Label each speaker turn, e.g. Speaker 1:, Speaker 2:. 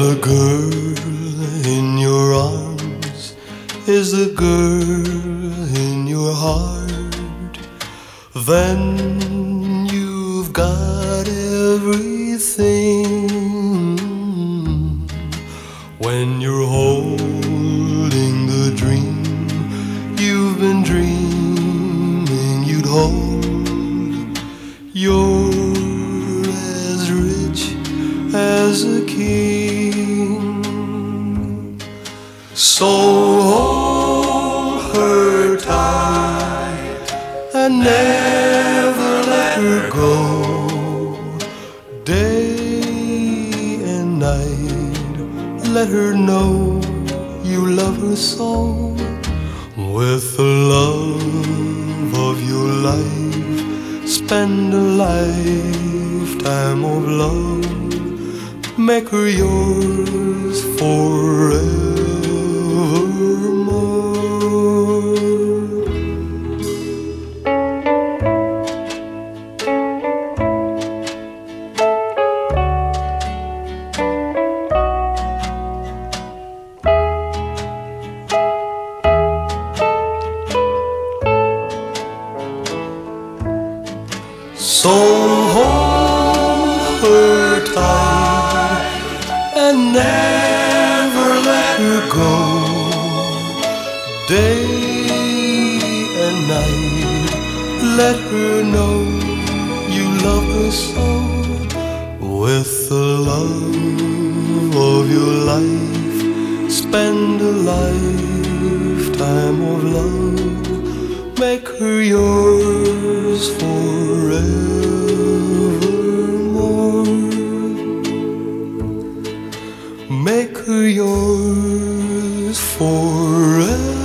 Speaker 1: The girl in your arms is the girl in your heart. Then you've got everything. When you're holding the dream you've been dreaming you'd hold, you're as rich as a king. So hold her tight and never let her go. Day and night, let her know you love her so. With the love of your life, spend a lifetime of love. Make her yours forevermore. So hold her tight and never let her go. Day and night, let her know you love her so. With the love of your life, spend a lifetime of love. Make her yours forevermore. Make her yours forever.